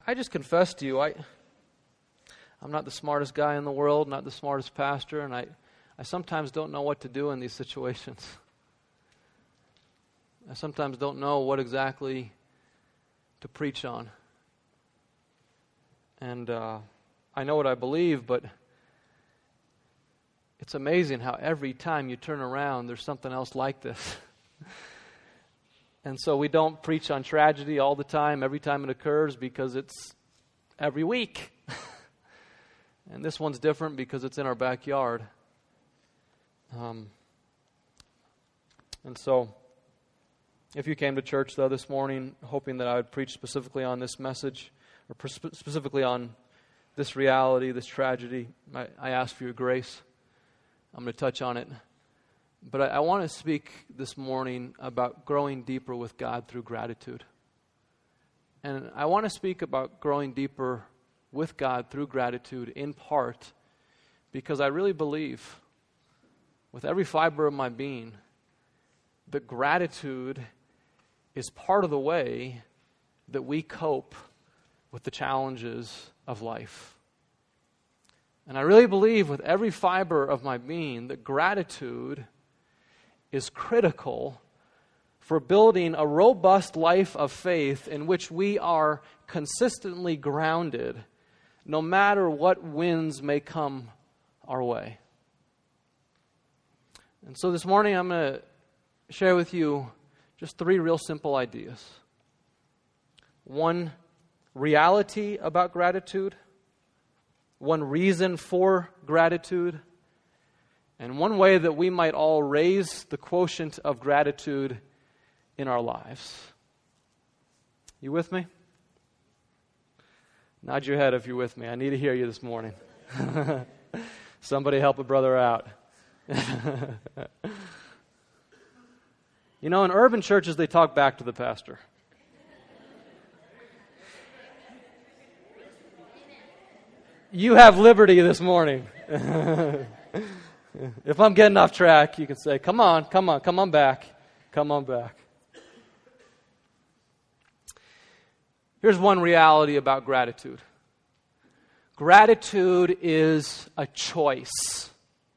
I just confess to you, I'm not the smartest guy in the world, not the smartest pastor, and I sometimes don't know what to do in these situations. I sometimes don't know what exactly to preach on. And I know what I believe, but it's amazing how every time you turn around, there's something else like this. And so we don't preach on tragedy all the time, every time it occurs, because it's every week. And this one's different because it's in our backyard. And so, if you came to church, though, this morning, hoping that I would preach specifically on this message, or specifically on this reality, this tragedy, I ask for your grace. I'm going to touch on it. But I want to speak this morning about growing deeper with God through gratitude. And I want to speak about growing deeper with God through gratitude in part because I really believe with every fiber of my being that gratitude is part of the way that we cope with the challenges of life. And I really believe with every fiber of my being that gratitude is critical for building a robust life of faith in which we are consistently grounded no matter what winds may come our way. And so this morning I'm going to share with you just 3 real simple ideas. 1 reality about gratitude, 1 reason for gratitude, and 1 way that we might all raise the quotient of gratitude in our lives. You with me? Nod your head if you're with me. I need to hear you this morning. Somebody help a brother out. You know, in urban churches, they talk back to the pastor. You have liberty this morning. If I'm getting off track, you can say, come on back. Come on back. Here's 1 reality about gratitude. Gratitude is a choice.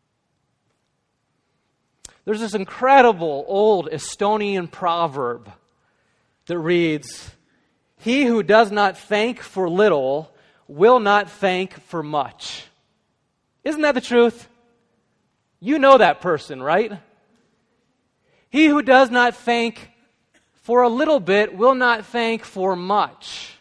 There's this incredible old Estonian proverb that reads, "He who does not thank for little will not thank for much." Isn't that the truth? You know that person, right? He who does not thank for a little bit will not thank for much.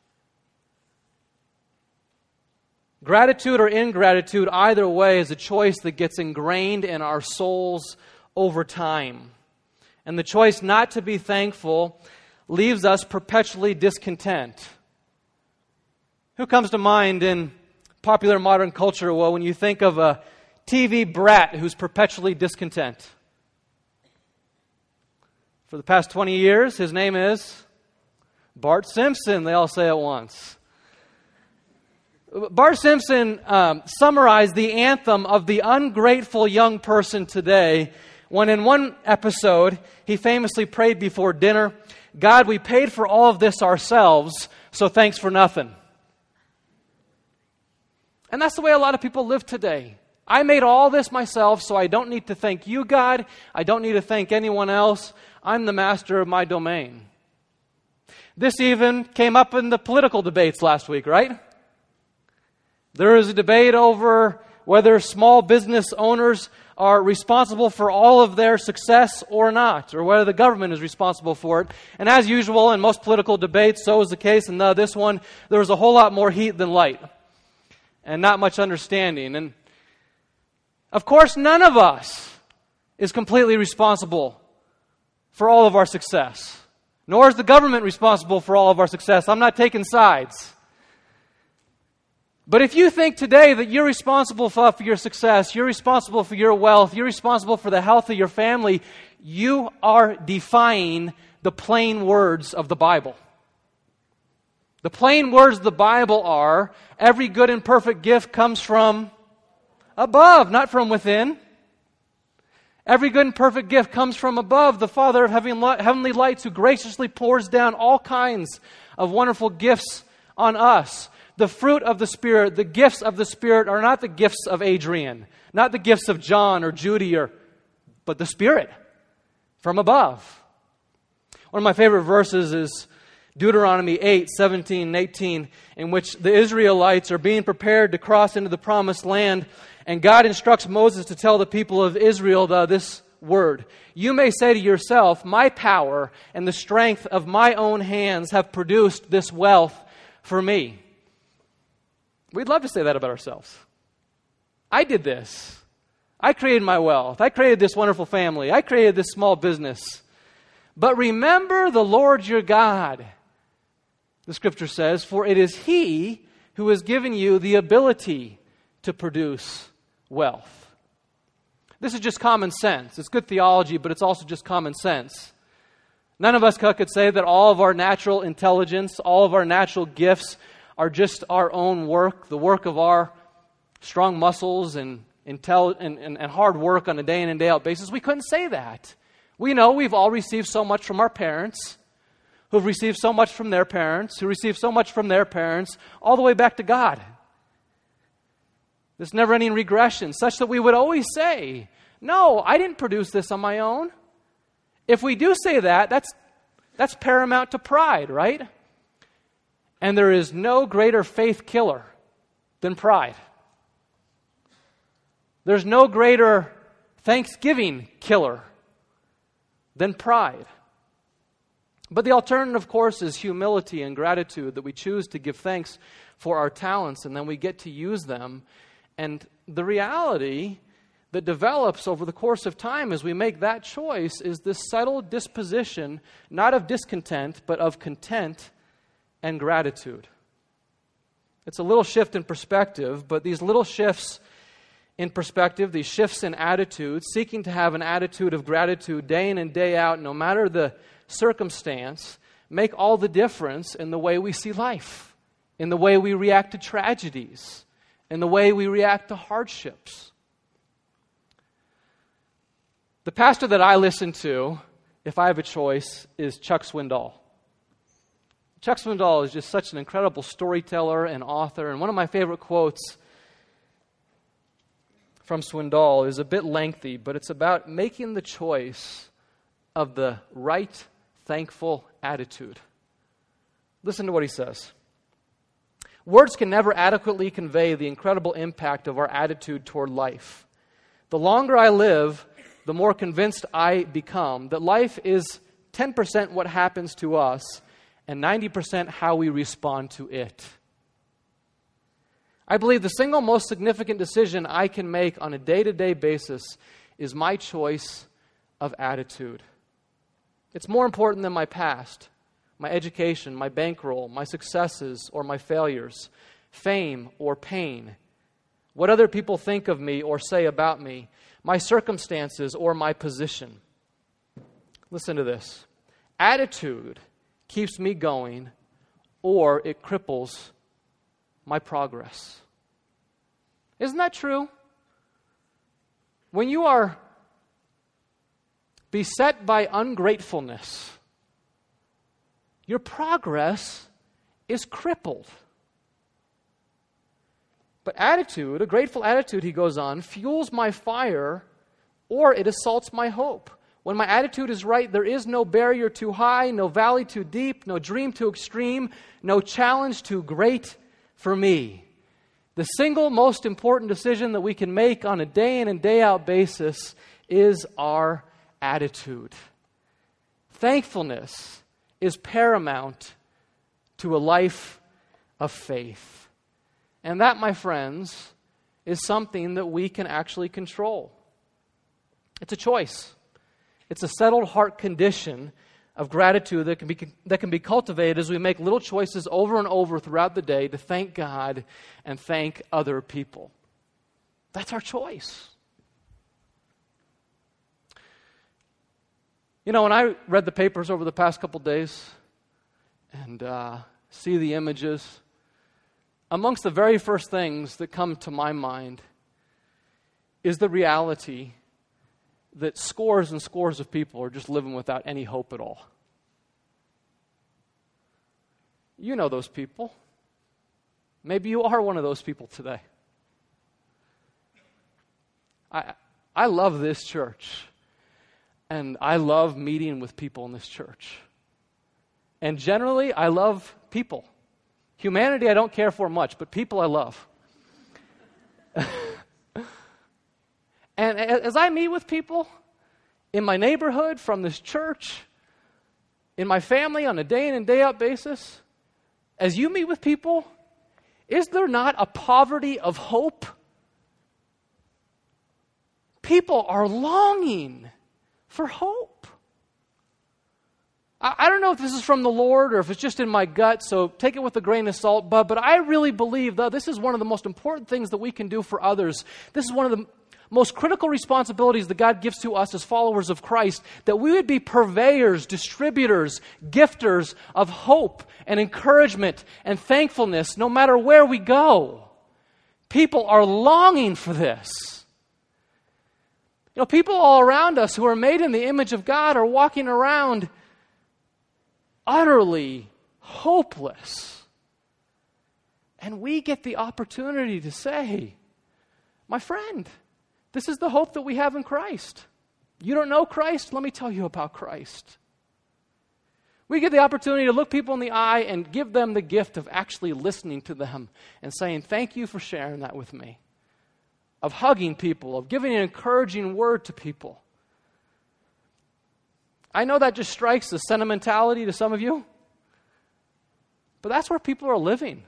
Gratitude or ingratitude, either way, is a choice that gets ingrained in our souls over time. And the choice not to be thankful leaves us perpetually discontent. Who comes to mind in popular modern culture, well, when you think of a TV brat who's perpetually discontent? For the past 20 years, his name is Bart Simpson, they all say at once. Bart Simpson summarized the anthem of the ungrateful young person today when in one episode he famously prayed before dinner, "God, we paid for all of this ourselves, so thanks for nothing." And that's the way a lot of people live today. I made all this myself, so I don't need to thank you, God. I don't need to thank anyone else. I'm the master of my domain. This even came up in the political debates last week, right? There is a debate over whether small business owners are responsible for all of their success or not, or whether the government is responsible for it. And as usual in most political debates, so is the case in this one, there was a whole lot more heat than light, and not much understanding. And of course, none of us is completely responsible for all of our success, nor is the government responsible for all of our success. I'm not taking sides. But if you think today that you're responsible for your success, you're responsible for your wealth, you're responsible for the health of your family, you are defying the plain words of the Bible. The plain words of the Bible are, every good and perfect gift comes from above, not from within. Every good and perfect gift comes from above, the Father of heavenly lights, who graciously pours down all kinds of wonderful gifts on us. The fruit of the Spirit, the gifts of the Spirit are not the gifts of Adrian, not the gifts of John or Judy, but the Spirit from above. One of my favorite verses is Deuteronomy 8, 17 and 18, in which the Israelites are being prepared to cross into the promised land, and God instructs Moses to tell the people of Israel this word. You may say to yourself, my power and the strength of my own hands have produced this wealth for me. We'd love to say that about ourselves. I did this. I created my wealth. I created this wonderful family. I created this small business. But remember the Lord your God, the Scripture says, for it is He who has given you the ability to produce wealth. This is just common sense. It's good theology, but it's also just common sense. None of us could say that all of our natural intelligence, all of our natural gifts are just our own work, the work of our strong muscles and hard work on a day in and day out basis. We couldn't say that. We know we've all received so much from our parents, who've received so much from their parents, who received so much from their parents, all the way back to God. This never-ending regression, such that we would always say, no, I didn't produce this on my own. If we do say that, that's paramount to pride, right? And there is no greater faith killer than pride. There's no greater thanksgiving killer than pride. But the alternative, of course, is humility and gratitude, that we choose to give thanks for our talents and then we get to use them. And the reality that develops over the course of time as we make that choice is this subtle disposition, not of discontent, but of content and gratitude. It's a little shift in perspective, but these little shifts in perspective, these shifts in attitude, seeking to have an attitude of gratitude day in and day out, no matter the circumstance, make all the difference in the way we see life, in the way we react to tragedies, in the way we react to hardships. The pastor that I listen to, if I have a choice, is Chuck Swindoll. Chuck Swindoll is just such an incredible storyteller and author, and one of my favorite quotes from Swindoll is a bit lengthy, but it's about making the choice of the right, thankful attitude. Listen to what he says. Words can never adequately convey the incredible impact of our attitude toward life. The longer I live, the more convinced I become that life is 10% what happens to us and 90% how we respond to it. I believe the single most significant decision I can make on a day-to-day basis is my choice of attitude. It's more important than my past, my education, my bankroll, my successes or my failures, fame or pain, what other people think of me or say about me, my circumstances or my position. Listen to this. Attitude keeps me going or it cripples my progress. Isn't that true? When you are beset by ungratefulness, your progress is crippled. But attitude, a grateful attitude, he goes on, fuels my fire or it assaults my hope. When my attitude is right, there is no barrier too high, no valley too deep, no dream too extreme, no challenge too great for me. The single most important decision that we can make on a day in and day out basis is our attitude. Thankfulness is paramount to a life of faith. And that, my friends, is something that we can actually control. It's a choice. It's a settled heart condition of gratitude that can be cultivated as we make little choices over and over throughout the day to thank God and thank other people. That's our choice. You know, when I read the papers over the past couple days and see the images, amongst the very first things that come to my mind is the reality that scores and scores of people are just living without any hope at all. You know those people. Maybe you are one of those people today. I love this church, and I love meeting with people in this church. And generally, I love people. Humanity I don't care for much, but people I love. And as I meet with people in my neighborhood, from this church, in my family on a day in and day out basis, as you meet with people, is there not a poverty of hope? People are longing for hope. I don't know if this is from the Lord or if it's just in my gut, so take it with a grain of salt, but I really believe that this is one of the most important things that we can do for others. This is one of the most critical responsibilities that God gives to us as followers of Christ, that we would be purveyors, distributors, gifters of hope and encouragement and thankfulness no matter where we go. People are longing for this. You know, people all around us who are made in the image of God are walking around utterly hopeless. And we get the opportunity to say, my friend, this is the hope that we have in Christ. You don't know Christ? Let me tell you about Christ. We get the opportunity to look people in the eye and give them the gift of actually listening to them and saying, thank you for sharing that with me. Of hugging people, of giving an encouraging word to people. I know that just strikes the sentimentality to some of you, but that's where people are living.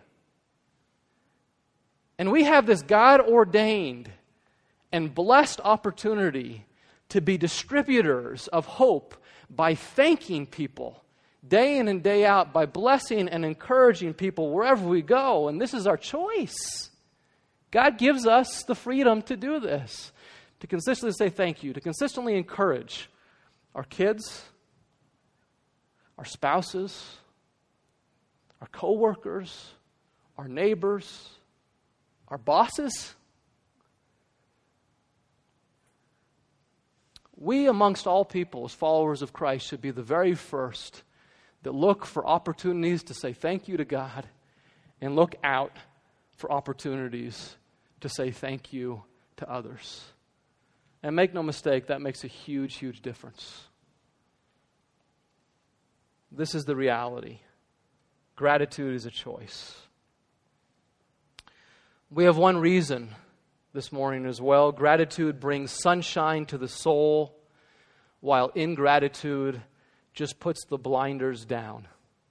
And we have this God-ordained and blessed opportunity to be distributors of hope by thanking people day in and day out, by blessing and encouraging people wherever we go. And this is our choice. God gives us the freedom to do this, to consistently say thank you, to consistently encourage our kids, our spouses, our coworkers, our neighbors, our bosses. We, amongst all people, as followers of Christ, should be the very first that look for opportunities to say thank you to God and look out for opportunities to say thank you to others. And make no mistake, that makes a huge, huge difference. This is the reality. Gratitude is a choice. We have one reason this morning as well. Gratitude brings sunshine to the soul, while ingratitude just puts the blinders down.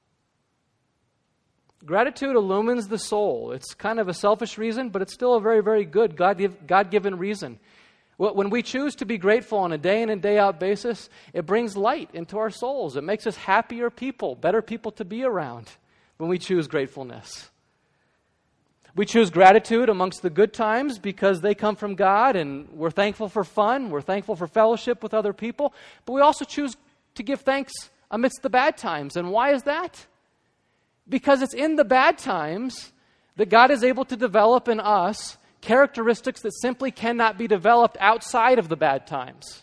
Gratitude illumines the soul. It's kind of a selfish reason, but it's still a very, very good God-given reason. When we choose to be grateful on a day in and day out basis, it brings light into our souls. It makes us happier people, better people to be around when we choose gratefulness. We choose gratitude amongst the good times because they come from God, and we're thankful for fun, we're thankful for fellowship with other people, but we also choose to give thanks amidst the bad times. And why is that? Because it's in the bad times that God is able to develop in us characteristics that simply cannot be developed outside of the bad times.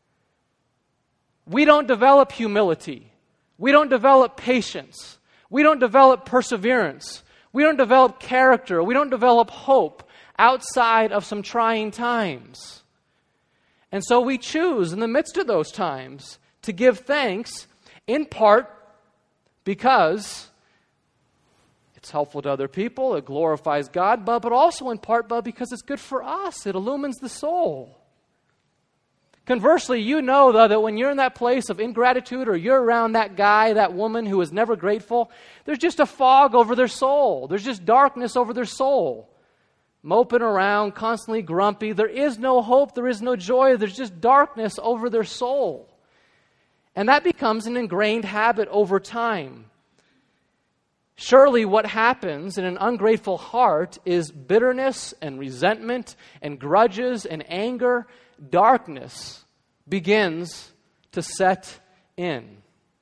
We don't develop humility. We don't develop patience. We don't develop perseverance. We don't develop character. We don't develop hope outside of some trying times. And so we choose in the midst of those times to give thanks, in part because it's helpful to other people, it glorifies God, but also in part because it's good for us. It illumines the soul. Conversely, you know, though, that when you're in that place of ingratitude or you're around that guy, that woman who is never grateful, there's just a fog over their soul. There's just darkness over their soul. Moping around, constantly grumpy. There is no hope. There is no joy. There's just darkness over their soul. And that becomes an ingrained habit over time. Surely what happens in an ungrateful heart is bitterness and resentment and grudges and anger. Darkness begins to set in.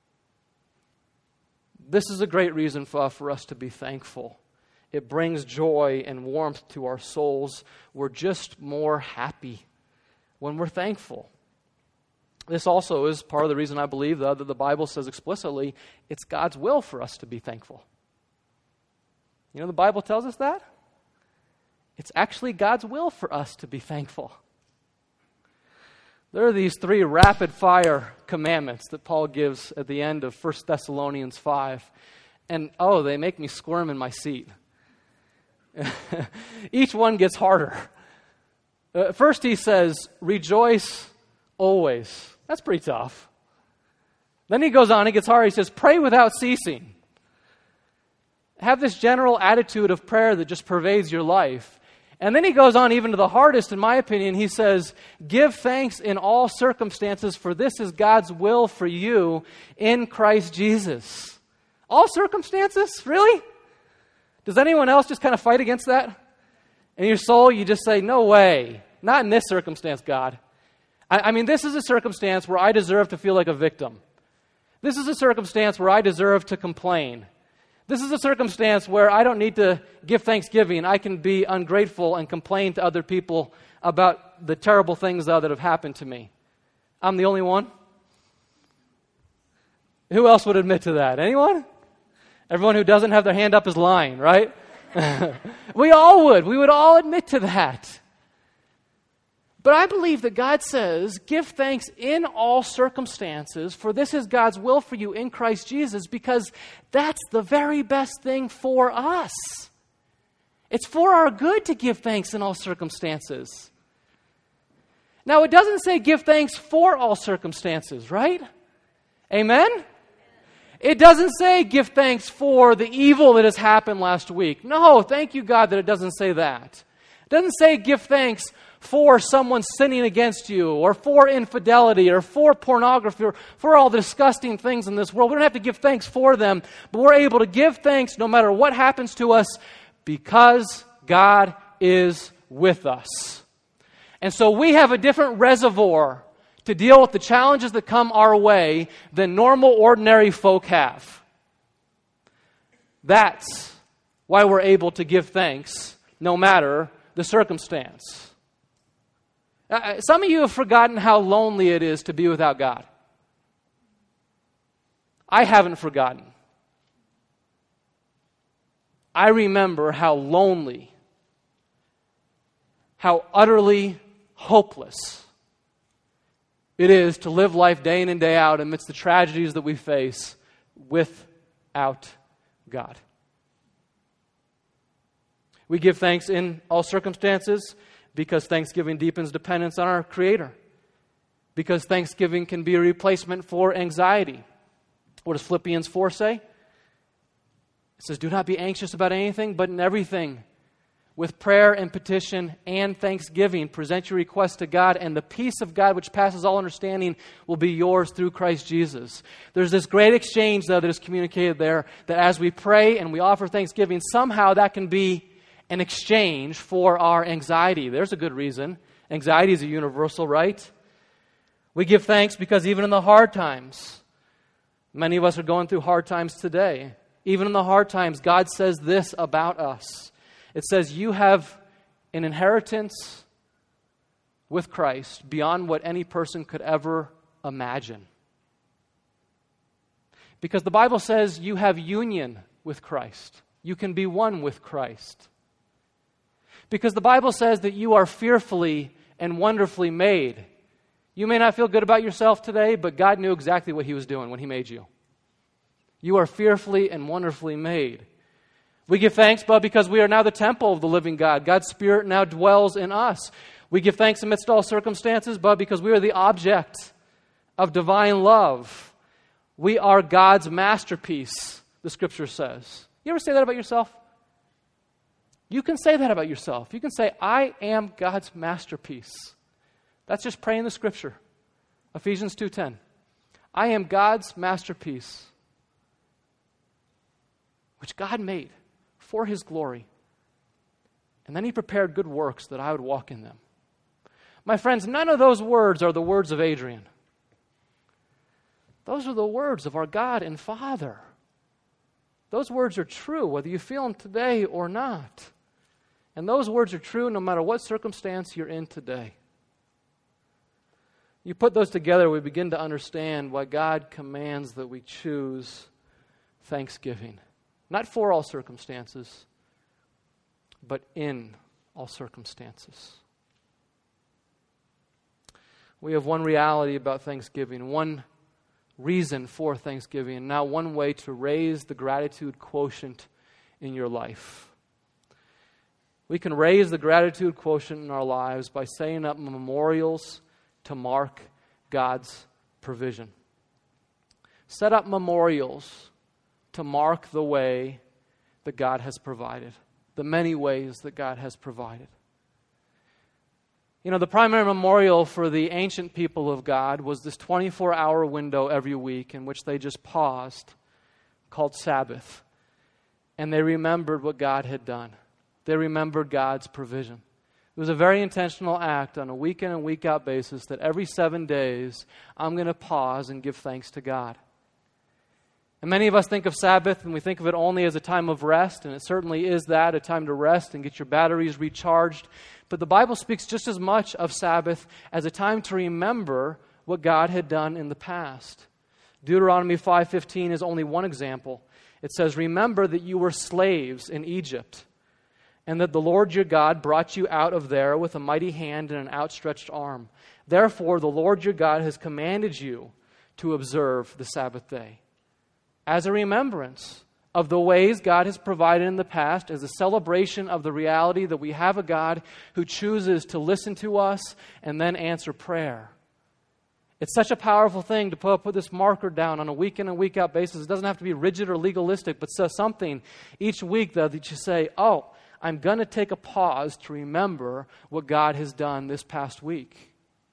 This is a great reason for us to be thankful. It brings joy and warmth to our souls. We're just more happy when we're thankful. This also is part of the reason I believe, that the Bible says explicitly it's God's will for us to be thankful. You know, the Bible tells us that. It's actually God's will for us to be thankful. There are these 3 rapid-fire commandments that Paul gives at the end of 1 Thessalonians 5. And, they make me squirm in my seat. Each one gets harder. First he says, rejoice always. That's pretty tough. Then he goes on, it gets harder. He says, pray without ceasing. Have this general attitude of prayer that just pervades your life. And then he goes on even to the hardest, in my opinion. He says, give thanks in all circumstances, for this is God's will for you in Christ Jesus. All circumstances? Really? Does anyone else just kind of fight against that? In your soul, you just say, no way. Not in this circumstance, God. I mean, this is a circumstance where I deserve to feel like a victim. This is a circumstance where I deserve to complain. This is a circumstance where I don't need to give thanksgiving. I can be ungrateful and complain to other people about the terrible things that have happened to me. I'm the only one? Who else would admit to that? Anyone? Everyone who doesn't have their hand up is lying, right? We all would. We would all admit to that. But I believe that God says, give thanks in all circumstances, for this is God's will for you in Christ Jesus, because that's the very best thing for us. It's for our good to give thanks in all circumstances. Now, it doesn't say give thanks for all circumstances, right? Amen? It doesn't say give thanks for the evil that has happened last week. No, thank you, God, that it doesn't say that. It doesn't say give thanks for someone sinning against you, or for infidelity, or for pornography, or for all the disgusting things in this world. We don't have to give thanks for them, but we're able to give thanks no matter what happens to us because God is with us. And so we have a different reservoir to deal with the challenges that come our way than normal, ordinary folk have. That's why we're able to give thanks no matter the circumstance. Some of you have forgotten how lonely it is to be without God. I haven't forgotten. I remember how lonely, how utterly hopeless it is to live life day in and day out amidst the tragedies that we face without God. We give thanks in all circumstances because thanksgiving deepens dependence on our Creator. Because thanksgiving can be a replacement for anxiety. What does Philippians 4 say? It says, do not be anxious about anything, but in everything, with prayer and petition and thanksgiving, present your requests to God, and the peace of God, which passes all understanding, will be yours through Christ Jesus. There's this great exchange, though, that is communicated there, that as we pray and we offer thanksgiving, somehow that can be an exchange for our anxiety. There's a good reason. Anxiety is a universal, right? We give thanks because even in the hard times, many of us are going through hard times today. Even in the hard times, God says this about us. It says, you have an inheritance with Christ beyond what any person could ever imagine. Because the Bible says you have union with Christ. You can be one with Christ. Because the Bible says that you are fearfully and wonderfully made. You may not feel good about yourself today, but God knew exactly what He was doing when He made you. You are fearfully and wonderfully made. We give thanks, but because we are now the temple of the living God. God's Spirit now dwells in us. We give thanks amidst all circumstances, but because we are the object of divine love. We are God's masterpiece, the Scripture says. You ever say that about yourself? You can say that about yourself. You can say, I am God's masterpiece. That's just praying the Scripture. Ephesians 2:10. I am God's masterpiece, which God made for His glory. And then He prepared good works that I would walk in them. My friends, none of those words are the words of Adrian. Those are the words of our God and Father. Those words are true, whether you feel them today or not. And those words are true no matter what circumstance you're in today. You put those together, we begin to understand why God commands that we choose thanksgiving. Not for all circumstances, but in all circumstances. We have one reality about Thanksgiving, one reason for Thanksgiving, and now one way to raise the gratitude quotient in your life. We can raise the gratitude quotient in our lives by setting up memorials to mark God's provision. Set up memorials to mark the way that God has provided, the many ways that God has provided. You know, the primary memorial for the ancient people of God was this 24-hour window every week in which they just paused, called Sabbath, and they remembered what God had done. They remembered God's provision. It was a very intentional act on a week in and week out basis that every 7 days I'm going to pause and give thanks to God. And many of us think of Sabbath and we think of it only as a time of rest, and it certainly is that, a time to rest and get your batteries recharged. But the Bible speaks just as much of Sabbath as a time to remember what God had done in the past. Deuteronomy 5:15 is only one example. It says, "Remember that you were slaves in Egypt, and that the Lord your God brought you out of there with a mighty hand and an outstretched arm. Therefore, the Lord your God has commanded you to observe the Sabbath day." As a remembrance of the ways God has provided in the past, as a celebration of the reality that we have a God who chooses to listen to us and then answer prayer. It's such a powerful thing to put this marker down on a week in and week out basis. It doesn't have to be rigid or legalistic, but something each week though that you say, oh, I'm going to take a pause to remember what God has done this past week.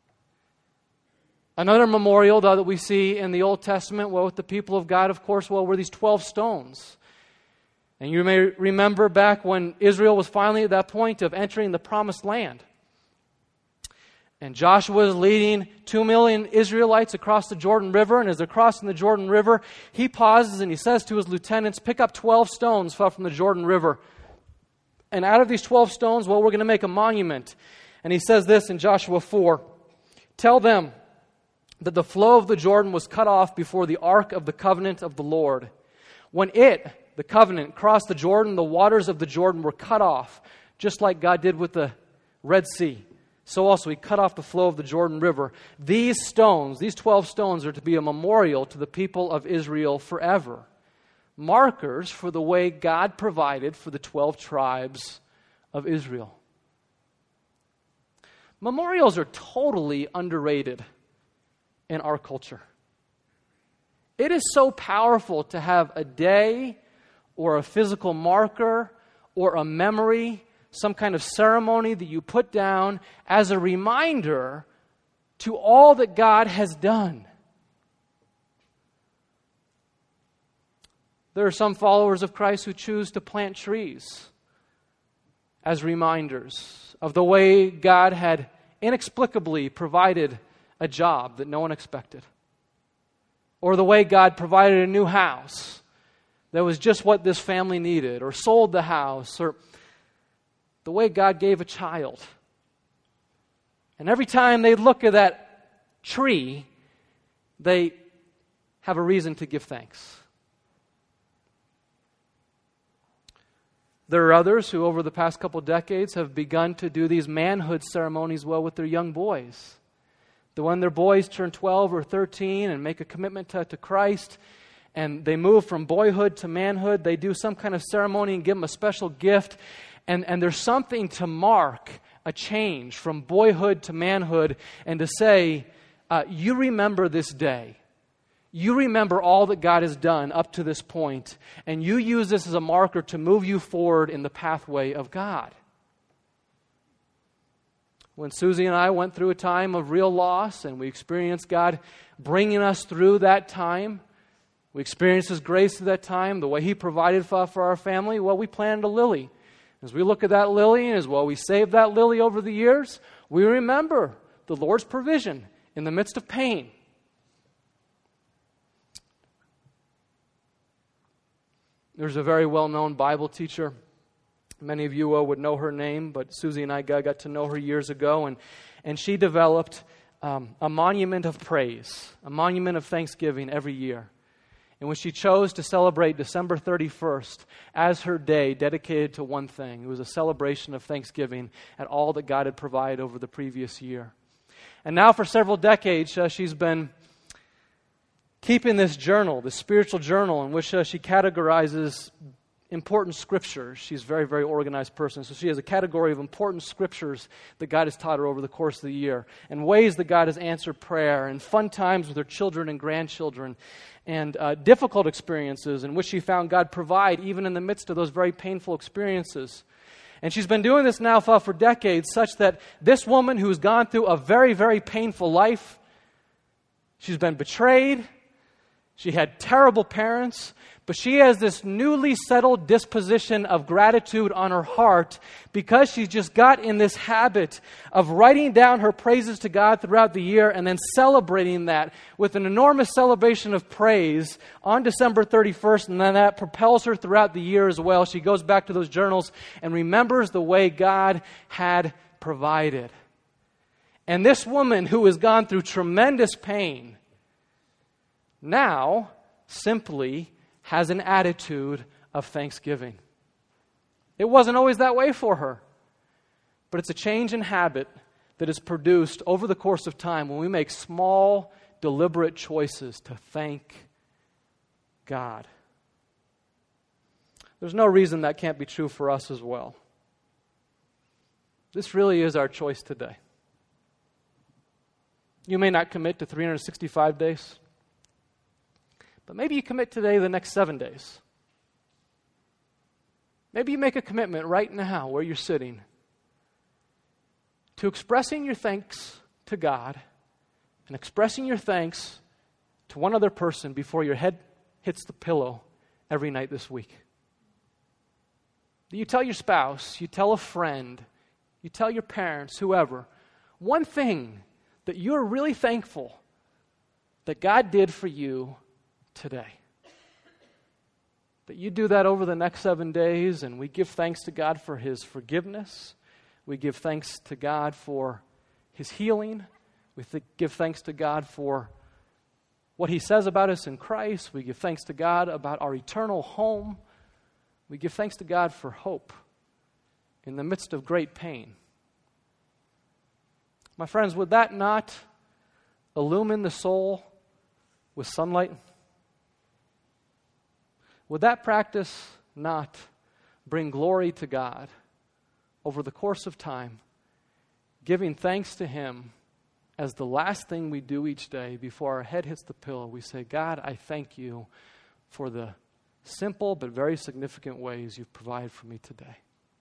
Another memorial, though, that we see in the Old Testament, with the people of God, of course, were these 12 stones. And you may remember back when Israel was finally at that point of entering the Promised Land. And Joshua is leading 2 million Israelites across the Jordan River, and as they're crossing the Jordan River, he pauses and he says to his lieutenants, pick up 12 stones from the Jordan River. And out of these 12 stones, we're going to make a monument. And he says this in Joshua 4, "Tell them that the flow of the Jordan was cut off before the ark of the covenant of the Lord. When the covenant, crossed the Jordan, the waters of the Jordan were cut off, just like God did with the Red Sea. So also he cut off the flow of the Jordan River. These stones, these 12 stones, are to be a memorial to the people of Israel forever. Markers for the way God provided for the 12 tribes of Israel." Memorials are totally underrated in our culture. It is so powerful to have a day or a physical marker or a memory, some kind of ceremony that you put down as a reminder to all that God has done. There are some followers of Christ who choose to plant trees as reminders of the way God had inexplicably provided a job that no one expected. Or the way God provided a new house that was just what this family needed, or sold the house, or the way God gave a child. And every time they look at that tree, they have a reason to give thanks. There are others who over the past couple decades have begun to do these manhood ceremonies with their young boys. When their boys turn 12 or 13 and make a commitment to Christ, and they move from boyhood to manhood, they do some kind of ceremony and give them a special gift. And there's something to mark a change from boyhood to manhood and to say, you remember this day. You remember all that God has done up to this point, and you use this as a marker to move you forward in the pathway of God. When Susie and I went through a time of real loss and we experienced God bringing us through that time, we experienced His grace through that time, the way He provided for our family, we planted a lily. As we look at that lily and as we saved that lily over the years, we remember the Lord's provision in the midst of pain. There's a very well-known Bible teacher. Many of you would know her name, but Susie and I got to know her years ago, and she developed a monument of praise, a monument of thanksgiving every year. And when she chose to celebrate December 31st as her day dedicated to one thing, it was a celebration of thanksgiving at all that God had provided over the previous year. And now for several decades, she's been keeping this journal, this spiritual journal, in which she categorizes important scriptures. She's a very, very organized person. So she has a category of important scriptures that God has taught her over the course of the year, and ways that God has answered prayer, and fun times with her children and grandchildren, and difficult experiences in which she found God provide even in the midst of those very painful experiences. And she's been doing this now for decades, such that this woman who's gone through a very, very painful life, she's been betrayed, she had terrible parents, but she has this newly settled disposition of gratitude on her heart because she's just got in this habit of writing down her praises to God throughout the year and then celebrating that with an enormous celebration of praise on December 31st, and then that propels her throughout the year as well. She goes back to those journals and remembers the way God had provided. And this woman who has gone through tremendous pain now simply has an attitude of thanksgiving. It wasn't always that way for her, but it's a change in habit that is produced over the course of time when we make small, deliberate choices to thank God. There's no reason that can't be true for us as well. This really is our choice today. You may not commit to 365 days. But maybe you commit today the next 7 days. Maybe you make a commitment right now where you're sitting to expressing your thanks to God and expressing your thanks to one other person before your head hits the pillow every night this week. You tell your spouse, you tell a friend, you tell your parents, whoever, one thing that you're really thankful that God did for you today. That you do that over the next 7 days, and we give thanks to God for His forgiveness. We give thanks to God for His healing. We give thanks to God for what He says about us in Christ. We give thanks to God about our eternal home. We give thanks to God for hope in the midst of great pain. My friends, would that not illumine the soul with sunlight? Would that practice not bring glory to God over the course of time, giving thanks to Him as the last thing we do each day before our head hits the pillow? We say, God, I thank you for the simple but very significant ways you've provided for me today.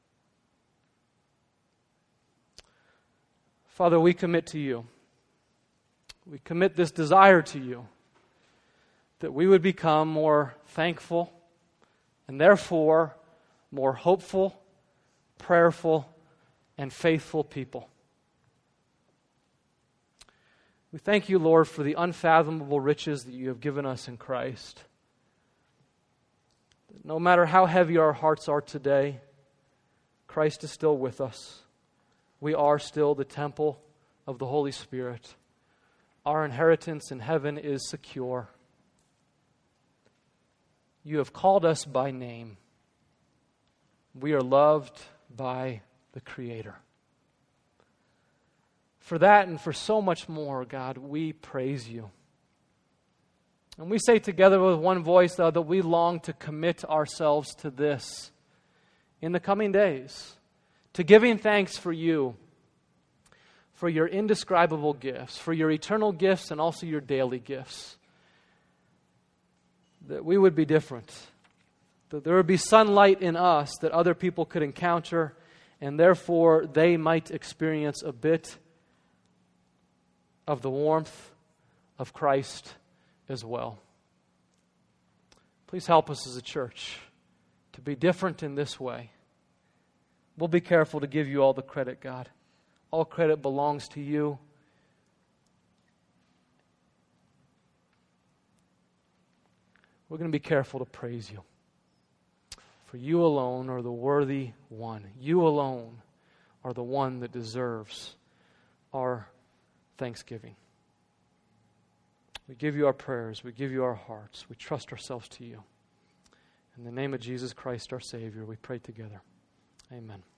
Father, we commit to you. We commit this desire to you that we would become more thankful and therefore more hopeful, prayerful, and faithful people. We thank you, Lord, for the unfathomable riches that you have given us in Christ. No matter how heavy our hearts are today, Christ is still with us. We are still the temple of the Holy Spirit. Our inheritance in heaven is secure. You have called us by name. We are loved by the Creator. For that and for so much more, God, we praise you. And we say together with one voice, though, that we long to commit ourselves to this in the coming days, to giving thanks for you, for your indescribable gifts, for your eternal gifts and also your daily gifts. That we would be different, that there would be sunlight in us that other people could encounter, and therefore they might experience a bit of the warmth of Christ as well. Please help us as a church to be different in this way. We'll be careful to give you all the credit, God. All credit belongs to you. We're going to be careful to praise you. For you alone are the worthy one. You alone are the one that deserves our thanksgiving. We give you our prayers. We give you our hearts. We trust ourselves to you. In the name of Jesus Christ, our Savior, we pray together. Amen.